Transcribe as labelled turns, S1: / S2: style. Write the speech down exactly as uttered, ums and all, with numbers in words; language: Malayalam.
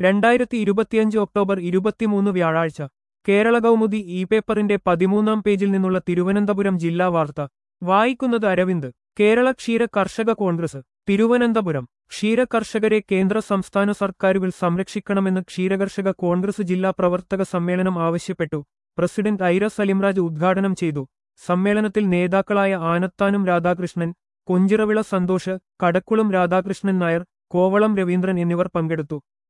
S1: രണ്ടായിരത്തി ഇരുപത്തിയഞ്ച് ഒക്ടോബർ ഇരുപത്തിമൂന്ന് വ്യാഴാഴ്ച കേരള കൗമുദി ഇ പേപ്പറിന്റെ പതിമൂന്നാം പേജിൽ നിന്നുള്ള തിരുവനന്തപുരം ജില്ലാ വാർത്ത വായിക്കുന്നത് അരവിന്ദ്. കേരള ക്ഷീര കർഷക കോൺഗ്രസ് തിരുവനന്തപുരം. ക്ഷീരകർഷകരെ കേന്ദ്ര സംസ്ഥാന സർക്കാരുകൾ സംരക്ഷിക്കണമെന്ന് ക്ഷീരകർഷക കോൺഗ്രസ് ജില്ലാ പ്രവർത്തക സമ്മേളനം ആവശ്യപ്പെട്ടു. പ്രസിഡന്റ് ഐര സലിംരാജ് ഉദ്ഘാടനം ചെയ്തു. സമ്മേളനത്തിൽ നേതാക്കളായ ആനത്താനും രാധാകൃഷ്ണൻ, കൊഞ്ചിറവിള സന്തോഷ്, കടക്കുളം രാധാകൃഷ്ണൻ നായർ, കോവളം രവീന്ദ്രൻ എന്നിവർ പങ്കെടുത്തു.